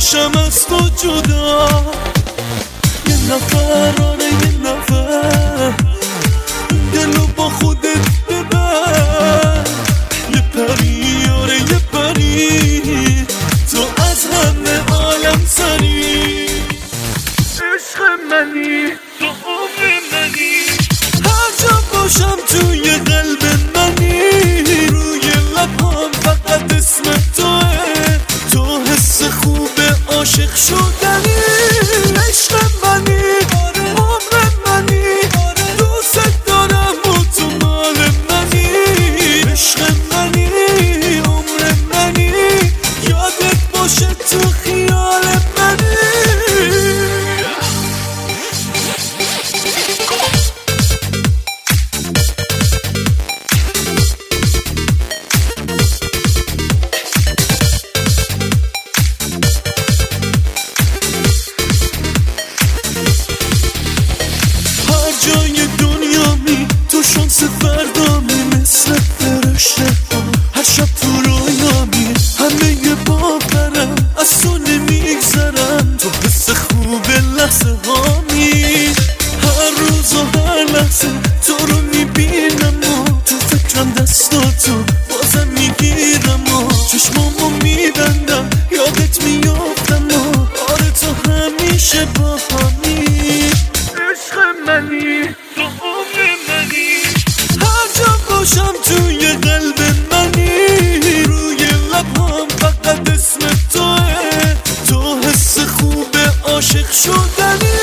نمیشم از تو جدا. یه نفر آره یه نفر دلو با خودت ببر. یه پری آره یه پری تو از همه عالم سری. عشق منی تو عمر منی هر جا باشم توی قلب منی. روی لبام فقط اسم توه تو حس خوب عاشق شدنی. عشق منی عمر منی دوست دارم و تو مال منی. عشق منی عمر منی یادت باشه تو خیال منی. جای دنیا می تو شانس فردامی مثل فرشته ها. هر شب تو رویامی همه یه باورم از تو نمیگذرم. تو حس خوب لحظه هامی هر روز و هر لحظه تو رو میبینم و تو فکرم دستاتو بازم میگیرم و چشمامو میبندم یادت میافتم و آره تو همیشه با همی. عشق منی تو عمر منی هر جا باشم توی قلب منی. روی لبام فقط اسم توه تو حس خوب عاشق شدنی.